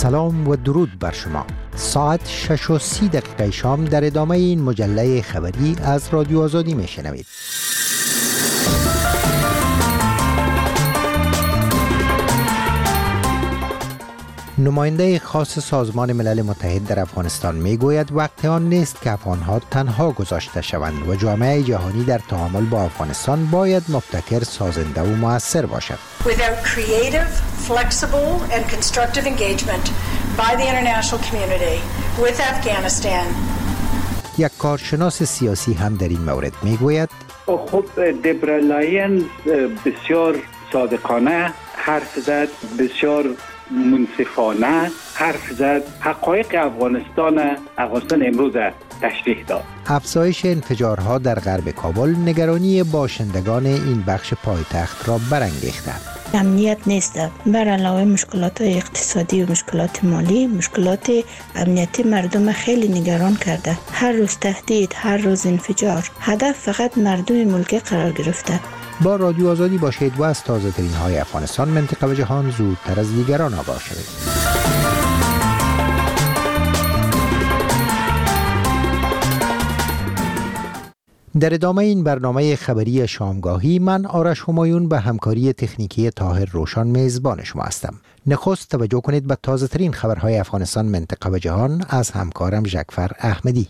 سلام و درود بر شما. ساعت 6:30 شام در ادامه این مجله خبری از رادیو آزادی میشنوید. نماینده خاص سازمان ملل متحد در افغانستان میگوید وقت آن نیست که افغانها تنها گذاشته شوند و جامعه جهانی در تعامل با افغانستان باید مبتکر، سازنده و مؤثر باشد. Without creative, flexible and constructive engagement by the international community with Afghanistan. یک کارشناس سیاسی هم در این مورد میگوید خب دبرلاین بسیار صادقانه حرف زد، بسیار منصفانه حرف زد، حقایق افغانستان امروز تشریح داد. افزایش انفجارها در غرب کابل نگرانی باشندگان این بخش پایتخت را برانگیخته. امنیت نیست، بر علاوه مشکلات اقتصادی و مشکلات مالی، مشکلات امنیتی مردم خیلی نگران کرده. هر روز تهدید، هر روز انفجار، هدف فقط مردم ملک قرار گرفته. با رادیو آزادی باشید و از تازه ترین های افغانستان، منطقه و جهان زودتر از دیگران آگاه شوید. در ادامه این برنامه خبری شامگاهی، من آرش همایون به همکاری تکنیکی طاهر روشان میزبان شما هستم. نخست توجه کنید به تازه ترین خبرهای افغانستان، منطقه و جهان از همکارم جعفر احمدی.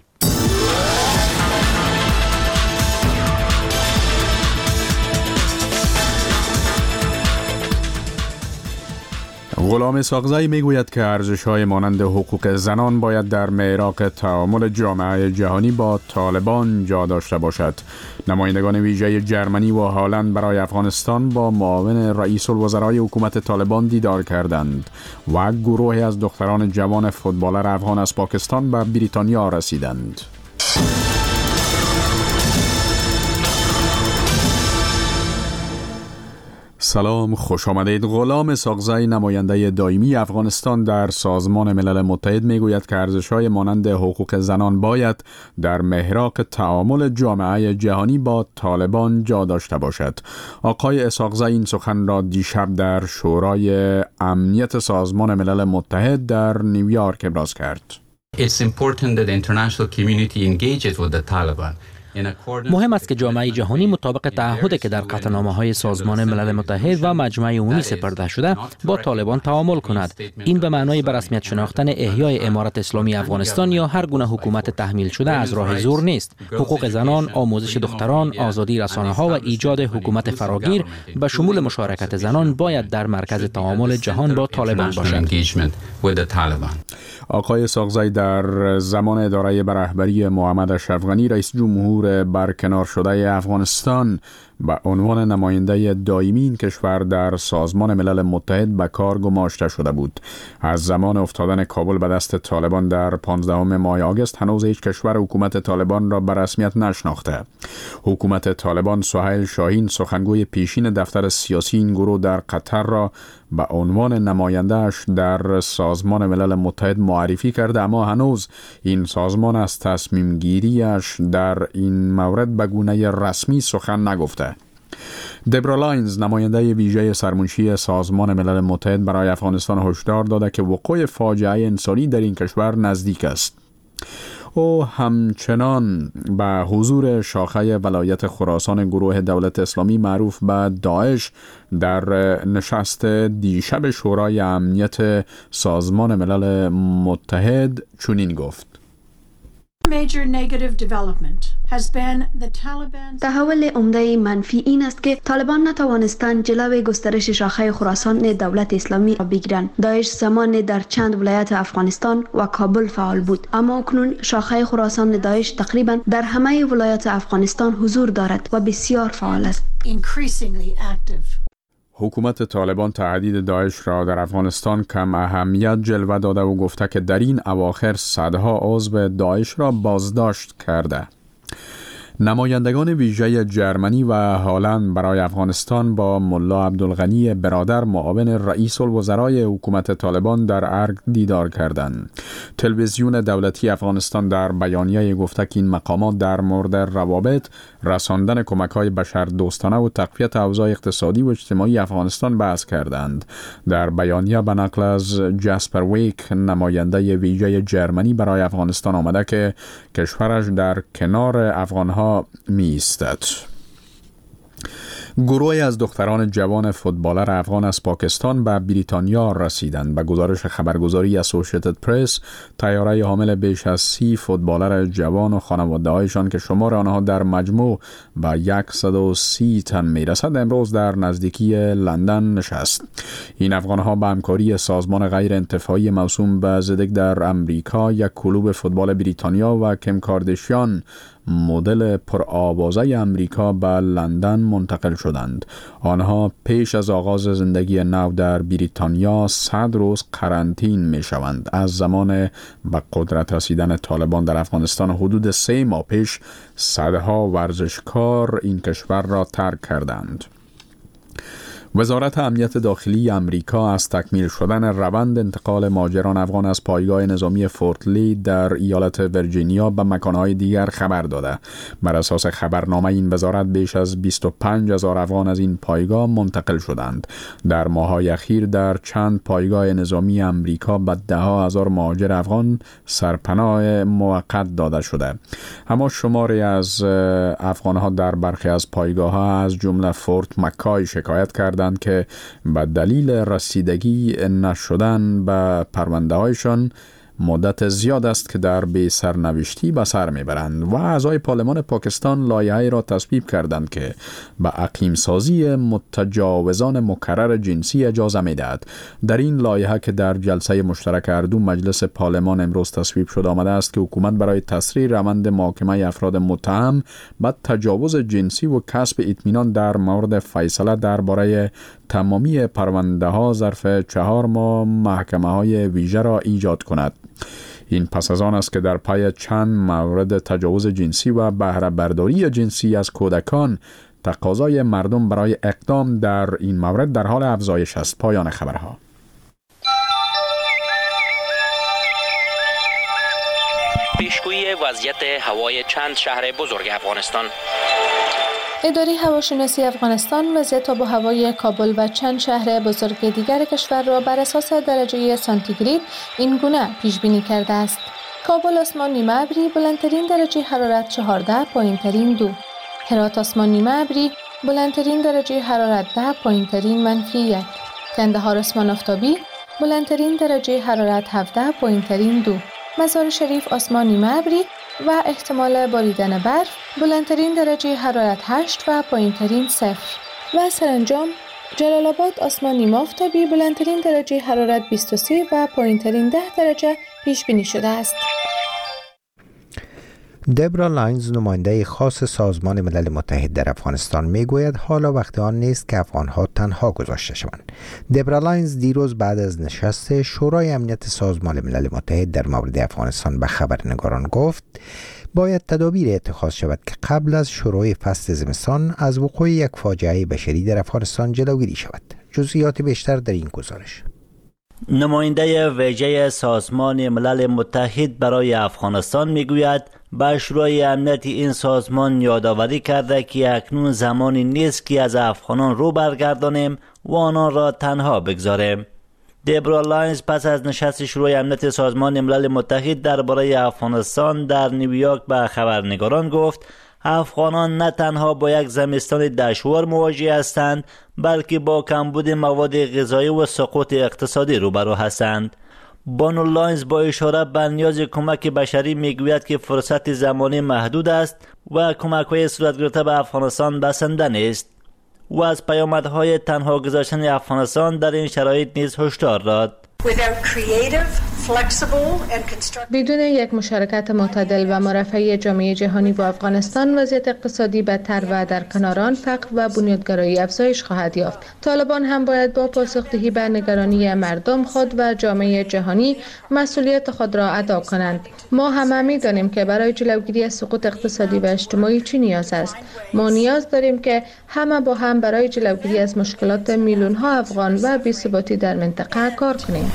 غلام اسحاقزی میگوید که ارزش‌های مانند حقوق زنان باید در معیار تعامل جامعه جهانی با طالبان جا داشته باشد. نمایندگان ویژه جرمنی و هلند برای افغانستان با معاون رئیس الوزرای حکومت طالبان دیدار کردند و گروهی از دختران جوان فوتبالر افغان از پاکستان به بریتانیا رسیدند. سلام، خوش آمدید. غلام اسحاقزی، نماینده دائمی افغانستان در سازمان ملل متحد، میگوید که ارزش‌های مانند حقوق زنان باید در محراق تعامل جامعه جهانی با طالبان جا داشته باشد. آقای اسحاقزی این سخن را دیشب در شورای امنیت سازمان ملل متحد در نیویورک ابراز کرد. It's important that the international community engages with the Taliban. مهم است که جامعه جهانی مطابق تعهدی که در قطعنامه‌های سازمان ملل متحد و مجمع عمومی سپرده شده با طالبان تعامل کند. این به معنای به رسمیت شناختن احیای امارت اسلامی افغانستان یا هر گونه حکومت تحمیل شده از راه زور نیست. حقوق زنان، آموزش دختران، آزادی رسانه‌ها و ایجاد حکومت فراگیر به شمول مشارکت زنان باید در مرکز تعامل جهان با طالبان باشد. آقای اسحاقزی در زمان اداره به رهبری محمد اشرف غنی رئیس جمهور برکنار شده افغانستان به عنوان نماینده دائمی این کشور در سازمان ملل متحد به کار گماشته شده بود. از زمان افتادن کابل به دست طالبان در 15 ماه آگوست هنوز هیچ کشور حکومت طالبان را به رسمیت نشناخته. حکومت طالبان سهیل شاهین، سخنگوی پیشین دفتر سیاسی این گروه در قطر، را به عنوان نماینده‌اش در سازمان ملل متحد معرفی کرده، اما هنوز این سازمان از تصمیم گیریش در این مورد به گونه رسمی سخن نگفته. دبرا لاینز، نماینده ویژه سرمنشی سازمان ملل متحد برای افغانستان، هشدار داده که وقوع فاجعه انسانی در این کشور نزدیک است. او همچنان به حضور شاخه ولایت خراسان گروه دولت اسلامی معروف به داعش در نشست دیشب شورای امنیت سازمان ملل متحد چنین گفت: تحول عمده منفی این است که طالبان نتوانستند جلوی گسترش شاخه خراسان دولت اسلامی را بگیرند. داعش زمان در چند ولایت افغانستان و کابل فعال بود، اما اکنون شاخه خراسان داعش تقریبا در همه ولایات افغانستان حضور دارد و بسیار فعال است. حکومت طالبان تهدید داعش را در افغانستان کم اهمیت جلوه داده و گفته که در این اواخر صدها عضو داعش را بازداشت کرده. نمایندگان ویژه جرمنی و هلند برای افغانستان با ملا عبدالغنی برادر معاون رئیس الوزرای حکومت طالبان در ارگ دیدار کردند. تلویزیون دولتی افغانستان در بیانیه گفته که این مقامات در مورد روابط، رساندن کمک‌های بشردوستانه و تقویت اوضاع اقتصادی و اجتماعی افغانستان بحث کردند. در بیانیه به نقل از جاسپر ویک، نماینده ویژه جرمنی برای افغانستان آمده که کشورش در کنار افغانها می ایستد. گروهی از دختران جوان فوتبالر افغان از پاکستان به بریتانیا رسیدند. به گزارش خبرگزاری اسوسییتد پرس، طیاره حامل بیش از 30 فوتبالر جوان و خانواده‌هایشان که شمار آنها در مجموع به 130 تن میرسد، امروز در نزدیکی لندن نشست. این افغان‌ها به همکاری سازمان غیر انتفاعی موسوم به زدک در امریکا، یک کلوب فوتبال بریتانیا و کیم کارداشیان مدل پرآوازه امریکا به لندن منتقل شدند. آنها پیش از آغاز زندگی نو در بریتانیا 100 روز قرنطین می شوند. از زمان به قدرت رسیدن طالبان در افغانستان حدود 3 ماه پیش صدها ورزشکار این کشور را ترک کردند. وزارت امنیت داخلی امریکا از تکمیل شدن روند انتقال مهاجران افغان از پایگاه نظامی فورت لی در ایالت ویرجینیا به مکانهای دیگر خبر داده. بر اساس خبرنامه این وزارت بیش از 25,000 افغان از این پایگاه منتقل شدند. در ماه‌های اخیر در چند پایگاه نظامی امریکا به 10,000 مهاجر افغان سرپناه موقت داده شده. اما شماری از افغان‌ها در برخی از پایگاه‌ها از جمله فورت مکای شکایت کردند که به دلیل رسیدگی نشدن به پرونده‌هایشان مدت زیاد است که در بی سرنوشتی به سر میبرند و اعضای پارلمان پاکستان لایحه‌ای را تصویب کردند که به اقیم سازی متجاوزان مکرر جنسی اجازه میدهد. در این لایحه که در جلسه مشترک هر دو مجلس پارلمان امروز تصویب شده آمده است که حکومت برای تسریع روند محاکمه افراد متهم به تجاوز جنسی و کسب اطمینان در مورد فیصله درباره تمامی پرونده ها ظرف 4 ماه محکمه های ویژه را ایجاد کند. این پس از آن است که در پای چند مورد تجاوز جنسی و بهره برداری جنسی از کودکان تقاضای مردم برای اقدام در این مورد در حال افزایش است. پایان خبرها. پیشگویی وضعیت هوای چند شهر بزرگ افغانستان. اداره هواشناسی افغانستان وضعیت آب و هوای کابل و چند شهر بزرگ دیگر کشور را بر اساس درجه سانتیگراد این گونه پیش بینی کرده است. کابل آسمان نیمه ابری، بلندترین درجه حرارت 14، پایینترین 2. هرات آسمان نیمه ابری، بلندترین درجه حرارت 10، پایینترین -1. کندهار آسمان آفتابی، بلندترین درجه حرارت 17، پایینترین 2. مزار شریف آسمان نیمه ابری و احتمال باریدن برف، بلندترین درجه حرارت 8 و پایینترین 0. و سرانجام جلال آباد آسمان نیمه آفتابی، بلندترین درجه حرارت 23 و پایینترین 10 درجه پیش بینی شده است. دبرا لاینز، نماینده خاص سازمان ملل متحد در افغانستان، میگوید حالا وقت آن نیست که افغانها تنها گذاشته شوند. دبرا لاینز دیروز بعد از نشست شورای امنیت سازمان ملل متحد در مورد افغانستان به خبرنگاران گفت باید تدابیر اتخاذ شود که قبل از شروع فصل زمستان از وقوع یک فاجعه بشری در افغانستان جلوگیری شود. جزئیات بیشتر در این گزارش. نماینده ویژه سازمان ملل متحد برای افغانستان میگوید به شورای امنیت این سازمان یادآوری کرده که اکنون زمانی نیست که از افغانان رو برگردانیم و آنان را تنها بگذاریم. دبرا لاینز پس از نشست شورای امنیت سازمان ملل متحد درباره افغانستان در نیویورک به خبرنگاران گفت افغانان نه تنها با یک زمستان دشوار مواجه هستند بلکه با کمبود مواد غذایی و سقوط اقتصادی روبرو هستند. بانو لاینز با اشاره به نیاز کمک بشری میگوید که فرصت زمانی محدود است و کمک‌های صورت گرفته به افغانستان بسنده نیست و از پیامدهای تنها گذاشتن افغانستان در این شرایط نیز هشدار داد. Without creative, بدون یک مشارکت معتدل و مرفعی جامعه جهانی با افغانستان، وضعیت اقتصادی بدتر و در کنار آن فقر و بنیادگرایی افزایش خواهد یافت. طالبان هم باید با پاسخدهی به نگرانی مردم خود و جامعه جهانی مسئولیت خود را ادا کنند. ما همه می‌دانیم که برای جلوگیری از سقوط اقتصادی و اجتماعی چی نیاز است. ما نیاز داریم که همه با هم برای جلوگیری از مشکلات میلیون‌ها افغان و بی‌ثباتی در منطقه کار کنیم.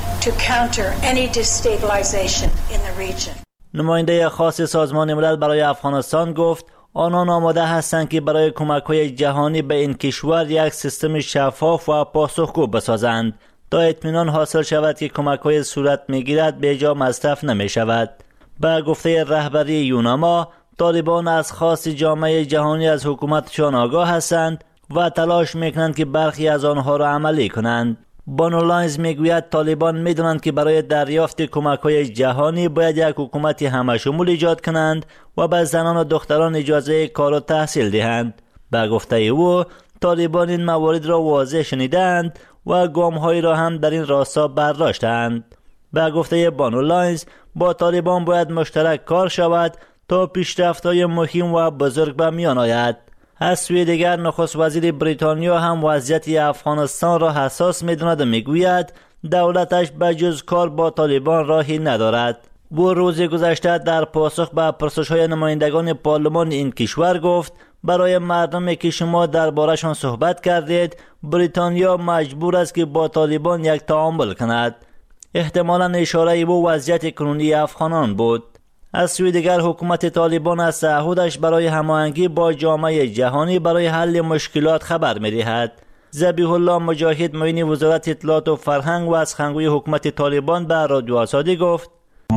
نماینده خاص سازمان ملل برای افغانستان گفت آنان آماده هستند که برای کمک‌های جهانی به این کشور یک سیستم شفاف و پاسخگو بسازند تا اطمینان حاصل شود که کمک‌های صورت می‌گیرد به جا مصرف نمی‌شود. به گفته رهبری یوناما، طالبان از خواست جامعه جهانی از حکومتشان آگاه هستند و تلاش می‌کنند که برخی از آنها را عملی کنند. بانو لاینز میگوید طالبان میدونند که برای دریافت کمک‌های جهانی باید یک حکومت همه‌شمول ایجاد کنند و به زنان و دختران اجازه کار و تحصیل دهند. به گفته او، طالبان این موارد را واضح شنیدند و گام‌هایی را هم در این راستا برداشتند. به گفته بانو لاینز، با طالبان باید مشترک کار شود تا پیشرفت‌های مهم و بزرگ به میان آید. از سوی دیگر نخست وزیر بریتانیا هم وضعیت افغانستان را حساس می‌داند و میگوید دولتش به جز کار با طالبان راهی ندارد. او روز گذشته در پاسخ به پرسش‌های نمایندگان پارلمان این کشور گفت برای مردمی که شما درباره‌شان صحبت کردید، بریتانیا مجبور است که با طالبان یک تعامل کند. احتمالاً اشاره او وضعیت کنونی افغانان بود. از سوی دیگر حکومت طالبان از تعهدش برای هماهنگی با جامعه جهانی برای حل مشکلات خبر می‌دهد. ذبیح الله مجاهد معین وزارت اطلاعات و فرهنگ و از سخنگوی حکومت طالبان به رادیو آزادی گفت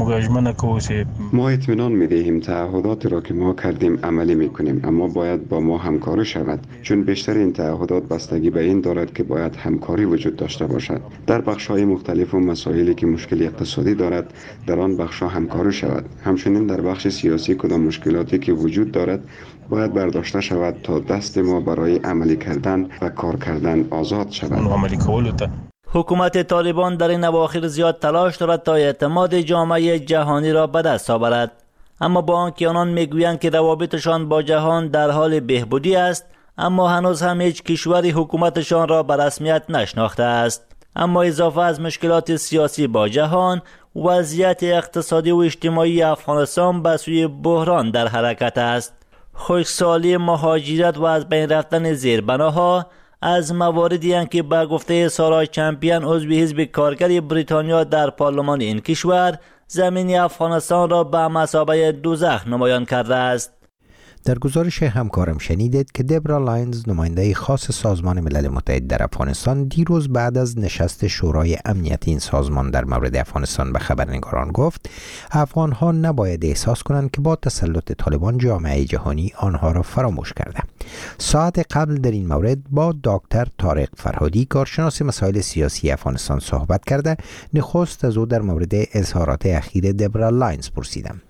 ما اطمینان می‌دهیم تعهدات را که ما کردیم عملی می‌کنیم، اما باید با ما همکاری شود، چون بیشتر این تعهدات بستگی به این دارد که باید همکاری وجود داشته باشد. در بخش‌های مختلف و مسائلی که مشکل اقتصادی دارد در آن بخش‌ها همکاری شود. همچنین در بخش سیاسی کدام مشکلاتی که وجود دارد باید برداشته شود تا دست ما برای عملی کردن و کار کردن آزاد شود. حکومت طالبان در این اواخر زیاد تلاش دارد تا اعتماد جامعه جهانی را به دست آورد، اما با آنکه آنان میگویند که روابطشان با جهان در حال بهبودی است، اما هنوز هم هیچ کشوری حکومتشان را به رسمیت نشناخته است. اما اضافه از مشکلات سیاسی با جهان، وضعیت اقتصادی و اجتماعی افغانستان به سوی بحران در حرکت است. خشکسالی، مهاجرت و از بین رفتن زیربناها از مواردی هستند که به گفته سارا چمپیون عضو حزب کارگر بریتانیا در پارلمان این کشور زمین افغانستان را به مثابه دوزخ نمایان کرده است. در گزارش همکارم شنیدید که دبرا لاینز نماینده خاص سازمان ملل متحد در افغانستان دیروز بعد از نشست شورای امنیت این سازمان در مورد افغانستان به خبرنگاران گفت افغان‌ها نباید احساس کنند که با تسلط طالبان جامعه جهانی آنها را فراموش کرده. ساعت قبل در این مورد با دکتر طارق فرهادی کارشناس مسائل سیاسی افغانستان صحبت کرده. نخست از او در مورد اظهارات اخیر دبرا لاینز پرسیدم.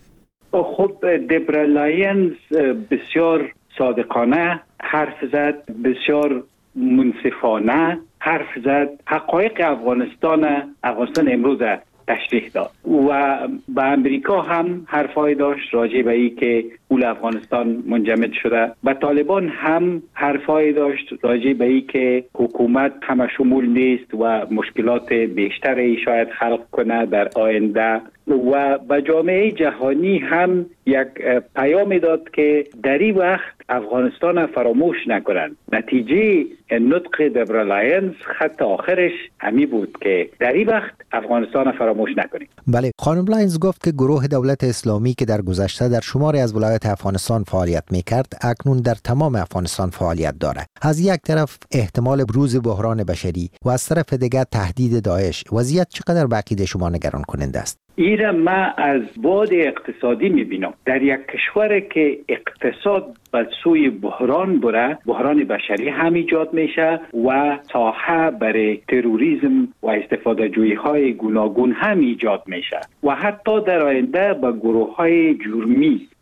خب دبرا لاینز بسیار صادقانه حرف زد، بسیار منصفانه حرف زد، حقایق افغانستان امروز تشریح داد و به امریکا هم حرفای داشت راجع به این که پول افغانستان منجمد شده. به طالبان هم حرفای داشت راجع به این که حکومت همه شمول نیست و مشکلات بیشتری شاید خلق کنه در آینده و به جامعه جهانی هم یک پیام داد که در این وقت افغانستان فراموش نکنند. نتیجه نطق دبرا لاینز خط آخرش همی بود که در این وقت افغانستان فراموش نکنیم. بله، خانم لاینز گفت که گروه دولت اسلامی که در گذشته در شماری از ولایات افغانستان فعالیت میکرد اکنون در تمام افغانستان فعالیت دارد. از یک طرف احتمال بروز بحران بشری و از طرف دیگر تهدید داعش. وضعیت چقدر به عقیده شما نگران کننده است؟ ایره ما از بعد اقتصادی میبینم در یک کشور که اقتصاد به سوی بحران بره، بحران بشری هم ایجاد میشه و ساحه برای تروریسم و استفاده جویی های گوناگون هم ایجاد میشه و حتی در آینده به گروه های جرمی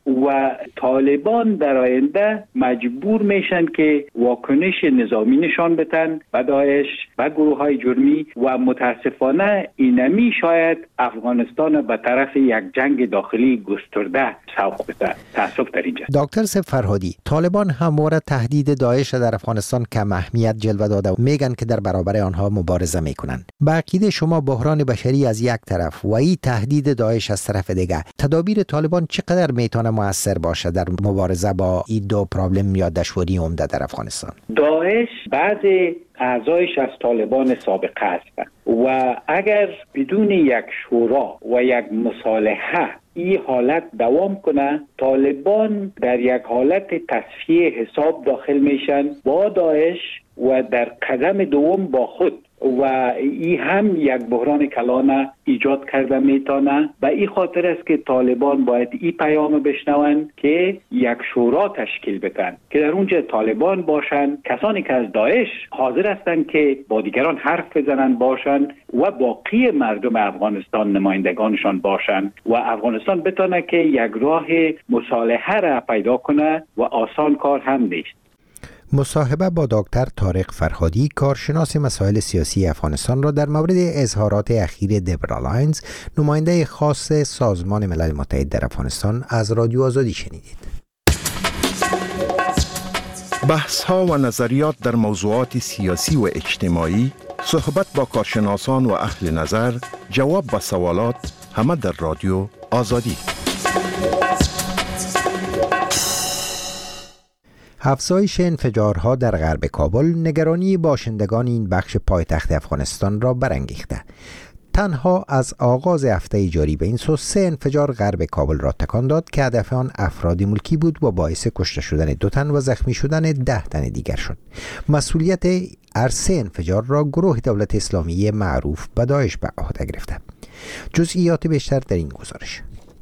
و طالبان در آینده مجبور میشن که واکنش نظامی نشان بدن به داعش و گروه های جرمی و متاسفانه اینمی شاید افغانستان به طرف یک جنگ داخلی گسترده سوق بده. تاسف در اینجا. دکتر سیف فرهادی، طالبان همواره تهدید داعش در افغانستان کم اهمیت جلوه داده و میگن که در برابر آنها مبارزه میکنن. به عقیده شما بحران بشری از یک طرف و این تهدید داعش از طرف دیگه، تدابیر طالبان چقدر میتونه مؤثر باشه در مبارزه با این دو پرابلم یا دشواری عمده در افغانستان؟ داعش بعضی اعضایش از طالبان سابقه هستند و اگر بدون یک شورا و یک مصالحه این حالت دوام کنه، طالبان در یک حالت تصفیه حساب داخل میشن با داعش و در قدم دوم با خود و این هم یک بحران کلان ایجاد کرده میتونه. به این خاطر است که طالبان باید این پیام بشنوند که یک شورا تشکیل بدن که در اونجا طالبان باشن، کسانی که از داعش حاضر هستند که با دیگران حرف بزنن باشن و باقی مردم افغانستان نمایندگانشان باشن و افغانستان بتونه که یک راه مصالحه را پیدا کنه و آسان کار هم نیست. مصاحبه با دکتر طارق فرهادی، کارشناس مسائل سیاسی افغانستان را در مورد اظهارات اخیر دبرا لاینز، نماینده خاص سازمان ملل متحد در افغانستان، از رادیو آزادی شنیدید. بحث ها و نظریات در موضوعات سیاسی و اجتماعی، صحبت با کارشناسان و اهل نظر، جواب به سوالات، همه در رادیو آزادی. افزایش انفجارها در غرب کابل نگرانی باشندگان این بخش پایتخت افغانستان را برانگیخته. تنها از آغاز هفته جاری به این سو 3 انفجار غرب کابل را تکان داد که هدف آن افراد ملکی بود و باعث کشته شدن 2 تن و زخمی شدن 10 تن دیگر شد. مسئولیت هر 3 انفجار را گروه دولت اسلامی معروف به داعش به عهده گرفته. جزئیات بیشتر در این گزارش.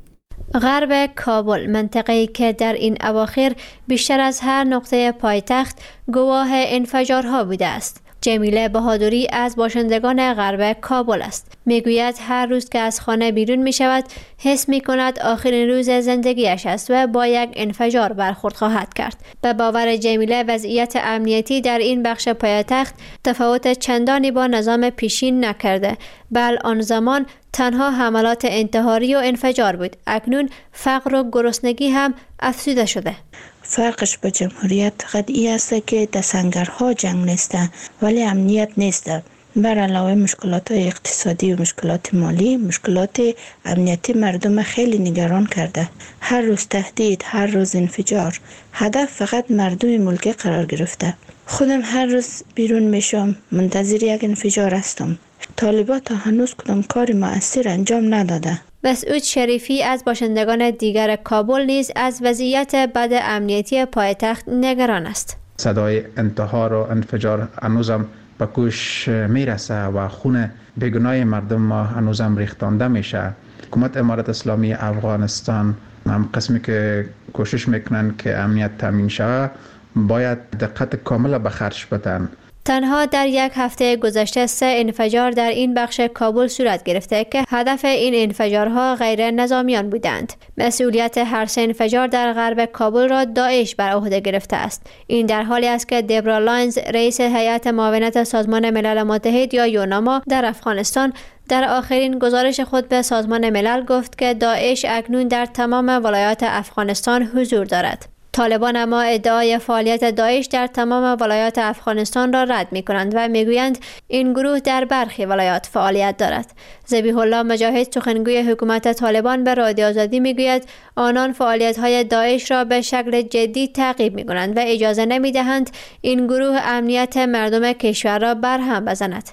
غرب کابل، منطقه‌ای که در این اواخر بیشتر از هر نقطه پایتخت گواه انفجارها بوده است. جمیله بهادری از باشندگان غرب کابل است. میگوید هر روز که از خانه بیرون می شود حس می کند آخرین روز زندگیش است و با یک انفجار برخورد خواهد کرد. به باور جمیله وضعیت امنیتی در این بخش پایتخت تفاوت چندانی با نظام پیشین نکرده، بل آن زمان تنها حملات انتحاری و انفجار بود. اکنون فقر و گرسنگی هم افزوده شده. فرقش با جمهوریت قطعی است که در سنگرها جنگ نیست ولی امنیت نیست. بر علاوه مشکلات اقتصادی و مشکلات مالی، مشکلات امنیتی مردم خیلی نگران کرده. هر روز تهدید، هر روز انفجار. هدف فقط مردم ملکی قرار گرفته. خودم هر روز بیرون میشم، منتظر یک انفجار هستم. طالبان تا هنوز کدام کار مؤثر انجام نداده. مسعود شریفی از باشندگان دیگر کابل نیز از وضعیت بد امنیتی پایتخت نگران است. صدای انتحار و انفجار هنوزم به گوش میرسه و خون بیگناه مردم ما هنوزم ریختانده میشه. حکومت امارت اسلامی افغانستان هم قسمی که کوشش میکنن که امنیت تامین شود باید دقت کامل به خرج بدن. تنها در یک هفته گذشته 3 انفجار در این بخش کابل صورت گرفته که هدف این انفجارها غیر نظامیان بودند. مسئولیت هر 3 انفجار در غرب کابل را داعش بر عهده گرفته است. این در حالی است که دبرا لاینز، رئیس هیئت معاونت سازمان ملل متحد یا یوناما در افغانستان، در آخرین گزارش خود به سازمان ملل گفت که داعش اکنون در تمام ولایات افغانستان حضور دارد. طالبان اما ادعای فعالیت داعش در تمام ولایات افغانستان را رد می کنند و می گویند این گروه در برخی ولایات فعالیت دارد. ذبیح الله مجاهد، سخنگوی حکومت طالبان، به رادیو آزادی می گوید آنان فعالیت های داعش را به شکل جدی تعقیب می کنند و اجازه نمی دهند این گروه امنیت مردم کشور را برهم بزند.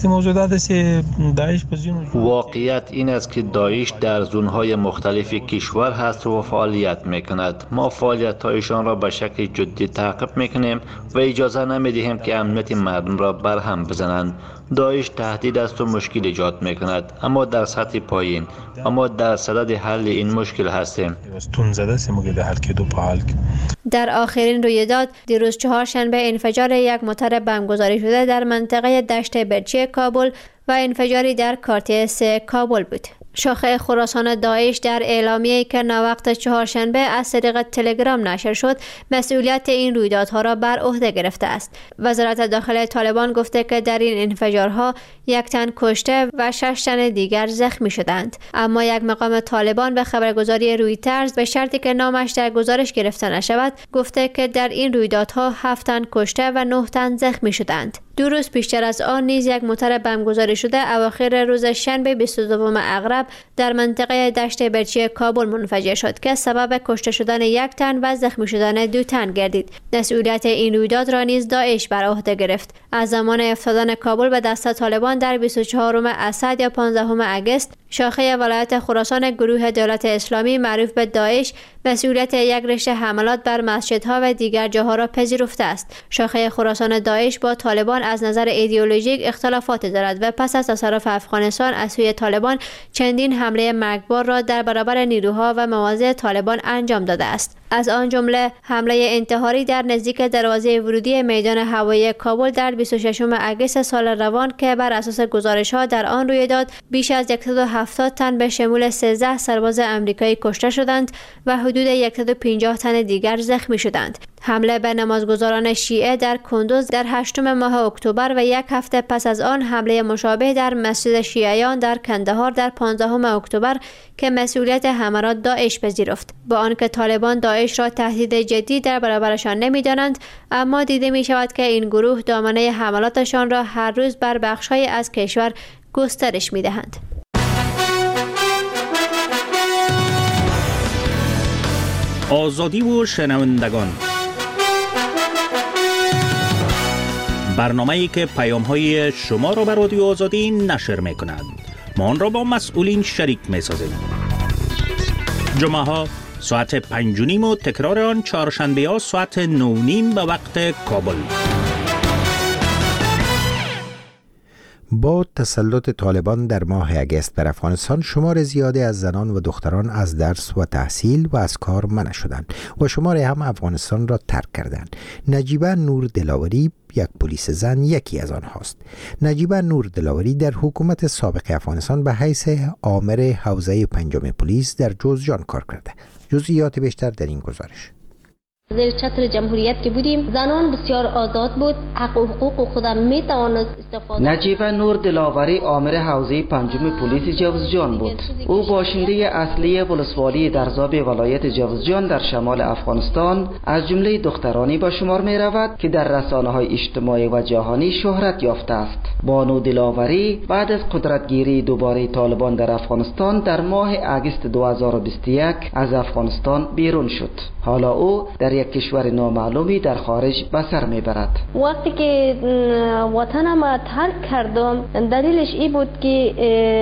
واقعیت این است که داعش در زونهای مختلف کشور هست و فعالیت میکند. ما فعالیت‌هایشان را به شکل جدی تعقیب میکنیم و اجازه نمیدهیم که امنیت مردم را برهم بزنند. داعش تهدید است و مشکل ایجاد میکند، اما در سطح پایین. اما در صدد حل این مشکل هستیم. در آخرین رویداد دیروز 4 شنبه انفجار یک موتور بمبگذاری شده در منطقه دشت برچی کابل و انفجاری در کارتیه 3 کابل بود. شاخه خراسان داعش در اعلامیه‌ای که ناوقت چهارشنبه از طریق تلگرام نشر شد، مسئولیت این رویدادها را بر عهده گرفته است. وزارت داخلی طالبان گفته که در این انفجارها 1 تن کشته و 6 تن دیگر زخمی شدند. اما یک مقام طالبان به خبرگزاری رویترز به شرطی که نامش در گزارش گرفته نشود، گفته که در این رویدادها 7 تن کشته و 9 تن زخمی شدند. 2 روز پیشتر از آن نیز یک موتر بمبگذاری شده اواخر روز شنبه 22 اغرب در منطقه دشت برچی کابل منفجر شد که سبب کشته شدن 1 تن و زخمی شدن 2 تن گردید. مسئولیت این رویداد را نیز داعش بر عهده گرفت. از زمان افتادن کابل به دست طالبان در 24 اسد یا 15 اگست، شاخه ولایت خراسان گروه دولت اسلامی معروف به داعش مسئولیت یک رشته حملات بر مسجدها و دیگر جاها را پذیرفته است. شاخه خراسان داعش با طالبان از نظر ایدئولوژیک اختلافات دارد و پس از تصرف افغانستان از سوی طالبان چندین حمله مرگبار را در برابر نیروها و مواضع طالبان انجام داده است. از آن جمله حمله انتحاری در نزدیک دروازه ورودی میدان هوایی کابل در 26 اگست سال روان که بر اساس گزارش‌ها در آن رویداد بیش از 170 تن به شمول 13 سرباز آمریکایی کشته شدند و حدود 150 تن دیگر زخمی شدند. حمله به نمازگزاران شیعه در کندوز در 8 ماه اکتبر و 1 هفته پس از آن حمله مشابه در مسجد شیعیان در کندهار در 15 اکتبر که مسئولیت حملات داعش پذیرفت. با آنکه طالبان داعش را تهدید جدی در برابرشان نمی‌دانند، اما دیده می شود که این گروه دامنه حملاتشان را هر روز بر بخش‌های از کشور گسترش می‌دهند. آزادی و شنوندگان، برنامه‌ای که پیام‌های شما را به رادیو آزادی نشر می‌کند. ما آن را با مسئولین شریک می‌سازیم. جمعه‌ها ساعت 5:30 و تکرار آن چهارشنبه‌ها ساعت 9:30 به وقت کابل. با تسلط طالبان در ماه اگست بر افغانستان، شمار زیادی از زنان و دختران از درس و تحصیل و از کار منع شدند و شماری هم افغانستان را ترک کردند. نجیبه نور دلاوری، یک پلیس زن، یکی از آنهاست. نجیبه نور دلاوری در حکومت سابق افغانستان به حیث آمر حوزه 5 پلیس در جوزجان کار کرده. جزئیات بیشتر در این گزارش. زیر چتر جمهوریت که بودیم زنان بسیار آزاد بود، حق و حقوق خودم می توانست استفاده. نجیبه نور دلاوری آمر حوزه 5 پلیس جوزجان بود. او باشنده اصلی ولسوالی درزاب ولایت جوزجان در شمال افغانستان از جمله دخترانی به شمار می رود که در رسانه‌های اجتماعی و جهانی شهرت یافته است. بانو دلاوری بعد از قدرتگیری دوباره طالبان در افغانستان در ماه اگست 2021 از افغانستان بیرون شد. حالا او در یک کشور نامعلومی در خارج به سر میبرد. وقتی که وطنم را ترک کردم، دلیلش این بود که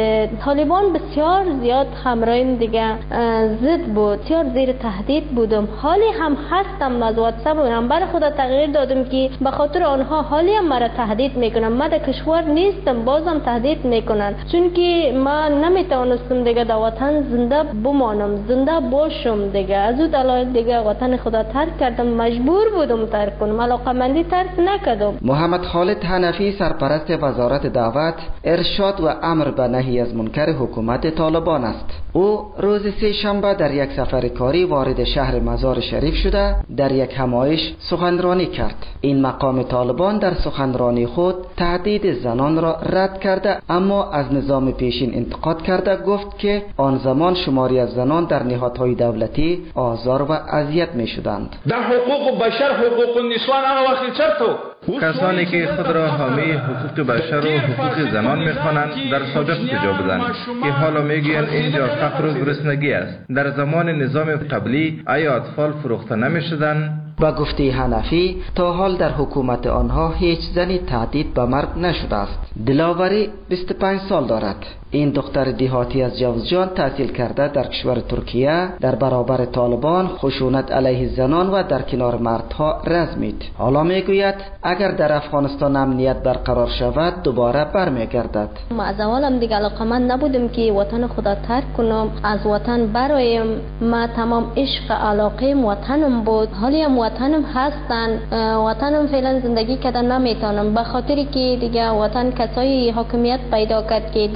طالبان بسیار زیاد همراهیم دیگه ضد بود، بسیار زیر تهدید بودم. حالی هم هستم، از واتساپ نمبر خود تغییر دادم که به خاطر آنها حالی هم مرا تهدید میکنن. من در کشور نیستم، بازم تهدید میکنن، چون که من نمیتونستم دیگه در وطن زنده بمانم، زنده باشم دیگه. از اون دلایل دیگه وطن خدا ترک کردم، مجبور بودم ترک کنم، علاقمندی ترک نکردم. محمد خالد حنفی سرپرست وزارت دعوت، ارشاد و امر به نهی از منکر حکومت طالبان است. او روز سه شنبه در یک سفر کاری وارد شهر مزار شریف شده در یک همایش سخنرانی کرد. این مقام طالبان در سخنرانی خود تهدید زنان را رد کرده، اما از نظام پیشین انتقاد کرده. گفت که آن زمان شماری از زنان در نهادهای دولتی آزار و اذیت می شدند. در حقوق بشر، حقوق النسوان آن وقت چرتو کسانی که خود را حامی حقوق بشر و حقوق زنان می‌خوانند در سابق کجا بودند که حالا میگویند اینجا فقر و گرسنگی است؟ در زمان نظام قبلی آیا اطفال فروخته نمی‌شدند؟ با گفته حنفی تا حال در حکومت آنها هیچ زنی تهدید به مرگ نشده است. دلاوری 25 سال دارد. این دختر دیهاتی از جوزجان تحصیل کرده در کشور ترکیه در برابر طالبان خشونت علیه زنان و در کنار مردها رزمید. حالا میگوید اگر در افغانستان امنیت برقرار شود دوباره برمیگردد. ما از اولم دیگه علاقمند نبودم که وطن خدا ترک کنم، از وطن برایم. ما تمام عشق علاقه وطنم بود، حالی هم وطنم هستن. وطنم فعلا زندگی کردن نمیتونم به خاطری که دیگه وطن کسایی حاکمیت پیدا کرد که در مقابل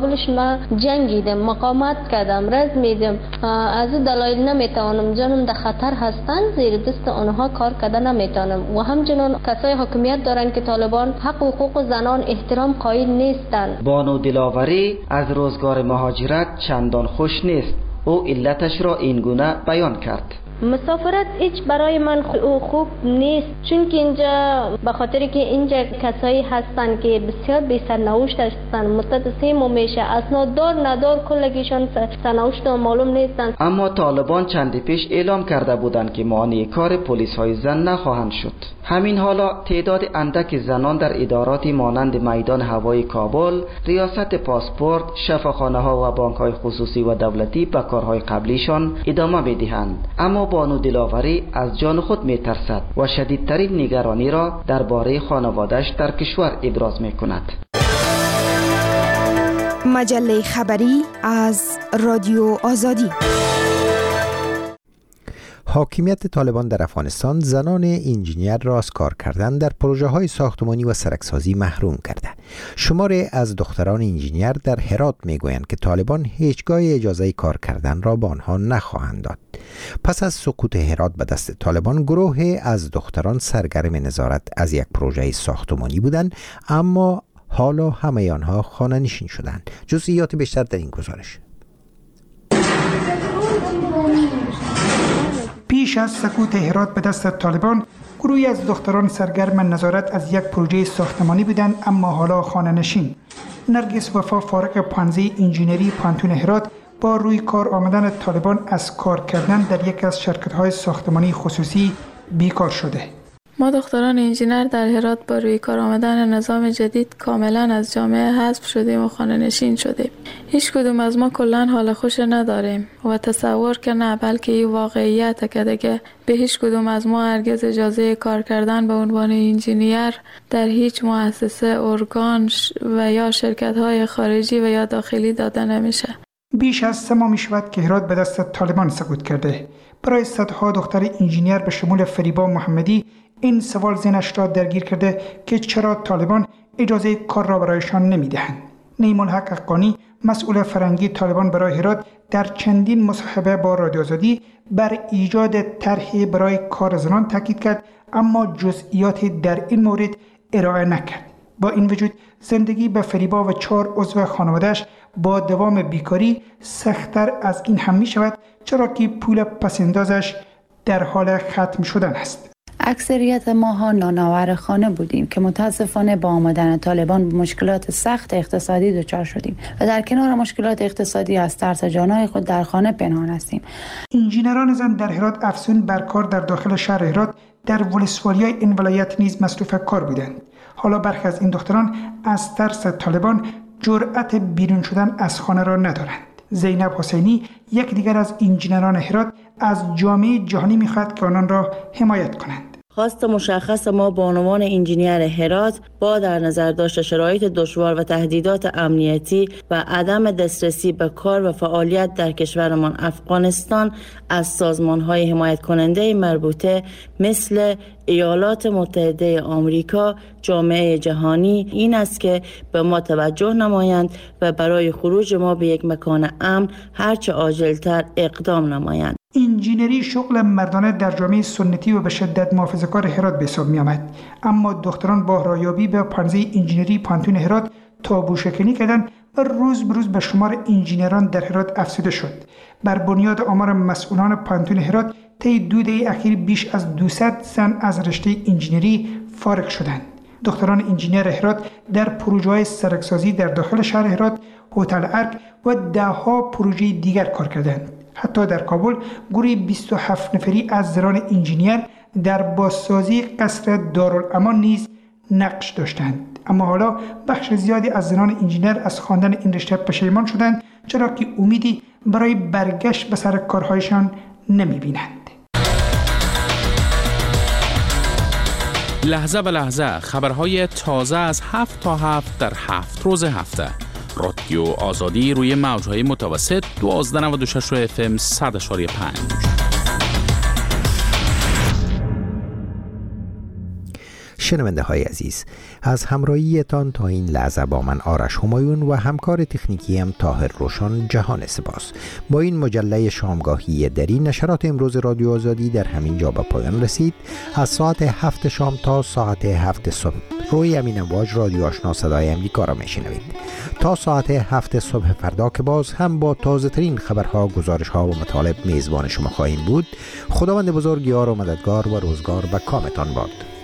مقابلش ما جنگیدم، مقاومت کردم، رزمیدم. از این دلایل نمیتوانم جانم در خطر هستن، زیر دست آنها کار کردن نمیتونم. و همچنین کسای حاکمیت دارن که طالبان حق و حقوق زنان احترام قائل نیستند. بانو دلاوری از روزگار مهاجرت چندان خوش نیست. او علتش را این گونه بیان کرد: مسافرت هیچ برای من خوب نیست، چون که اینجا به خاطر که اینجا کسایی هستن که بسیار بی سرنوشت هستن، مدت 3 ماه میشه اسناد دار ندار کلگیشان سرنوشت معلوم نیستن. اما طالبان چندی پیش اعلام کرده بودند که مانع کار پلیس های زن نخواهند شد. همین حالا تعداد اندک زنان در ادارات مانند میدان هوایی کابل، ریاست پاسپورت، شفاخانه ها و بانک های خصوصی و دولتی به کارهای قبلیشان ادامه میدهند. اما بانو دلاوری از جان خود میترسد و شدیدترین نگرانی را درباره خانواده‌اش در کشور ابراز میکند. مجله خبری از رادیو آزادی. حاکمیت طالبان در افغانستان زنان انجینیر را از کار کردن در پروژه های ساختمانی و سرکسازی محروم کرده. شماری از دختران انجینیر در هرات میگویند که طالبان هیچگاه اجازه کار کردن را به آنها نخواهند داد. پس از سقوط هرات به دست طالبان، گروهی از دختران سرگرم نظارت از یک پروژه ساختمانی بودند، اما حالا همه آنها خانه نشین شدند. جزئیات بیشتر در این گزارش. پیش از سقوط هرات به دست طالبان، گروهی از دختران سرگرم نظارت از یک پروژه ساختمانی بودند، اما حالا خانه نشین. نرگس وفا فارغ پانزه انجینری پانتون هرات با روی کار آمدن طالبان از کار کردن در یک از شرکت‌های ساختمانی خصوصی بیکار شده. ما دختران انجینر در هرات با روی کار آمدن نظام جدید کاملا از جامعه حذف شدیم و خانه نشین شدیم. هیچ کدوم از ما کلا حال خوش نداریم و تصور که نه، بلکه این واقعیت که دیگه به هیچ کدوم از ما هرگز اجازه کار کردن به عنوان انجینیر در هیچ مؤسسه، ارگان و یا شرکت‌های خارجی و یا داخلی داده نمیشه. بیش از 3 ماه می‌شود که هرات به دست طالبان سقوط کرده. برای صدها دختر انجینیر به شمول فریبا محمدی این سوال ذهنش را درگیر کرده که چرا طالبان اجازه کار را برایشان نمیدهند. نیما الحق حقانی، مسئول فرهنگی طالبان برای هرات، در چندین مصاحبه با رادیو آزادی بر ایجاد طرحی برای کار زنان تاکید کرد، اما جزئیاتی در این مورد ارائه نکرد. با این وجود زندگی به فریبا و 4 عضو خانواده‌اش با دوام بیکاری سخت‌تر از این هم می شود، چرا که پول پسندازش در حال ختم شدن است. اکثریت ماها نانآور خانه بودیم که متاسفانه با آمدن طالبان به مشکلات سخت اقتصادی دچار شدیم و در کنار مشکلات اقتصادی از ترس جانهای خود در خانه پنهان هستیم. انجینران زن در هرات افزون بر کار در داخل شهر هرات در ولسوالی‌های این ولایت نیز مصروف کار بودند. حالا برخی از این دختران از ترس طالبان جرأت بیرون شدن از خانه را ندارند. زینب حسینی، یک دیگر از انجینران هرات، از جامعه جهانی می‌خواهد که آنان را حمایت کنند. خواست مشخص ما به عنوان انجینیر هرات با در نظر داشت شرایط دشوار و تهدیدات امنیتی و عدم دسترسی به کار و فعالیت در کشورمان افغانستان از سازمان‌های حمایت کننده مربوطه مثل ایالات متحده آمریکا، جامعه جهانی این است که به ما توجه نمایند و برای خروج ما به یک مکان امن هرچه عاجلتر اقدام نمایند. انجینری شغل مردانه در جامعه سنتی و به شدت محافظه‌کار هرات به حساب می آمد، اما دختران با رایابی به پانزه انجینری پانتون هرات تابو شکنی کردند و روز به روز به شمار انجینران در هرات افزوده شد. بر بنیاد آمار مسئولان پانتون هرات، طی 2 دهه اخیر بیش از 200 زن از رشته انجینری فارغ شدند. دختران انجینر هرات در پروژه‌های سرکسازی در داخل شهر هرات، هتل ارک و ده‌ها پروژه دیگر کار کردند. حتی در کابل گروه 27 نفری از زنان انجینیر در بازسازی قصر دارالامان نیز نقش داشتند. اما حالا بخش زیادی از زنان انجینیر از خواندن این رشته پشیمان شدند، چرا که امیدی برای برگشت به سر کارهایشان نمی‌بینند. لحظه به لحظه خبرهای تازه از 7 تا 7 در 7 روز هفته. رادیو آزادی روی موج‌های متوسط 1296 FM 100.5. شنونده های عزیز، از همراهیتان تا این لحظه با من آرش همایون و همکار تکنیکیم طاهر روشان جهان سپاس. با این مجله شامگاهی دری نشرات امروز رادیو آزادی در همین جا به پایان رسید. از ساعت 7 شام تا ساعت 7 صبح روی امین امواج رادیو آشنا صدای امریکا را میشنوید. تا ساعت 7 صبح فردا که باز هم با تازه ترین خبرها، گزارش‌ها و مطالب میزبان شما خواهیم بود. خداوند بزرگ یار و مددگار و روزگار و کامتان باد.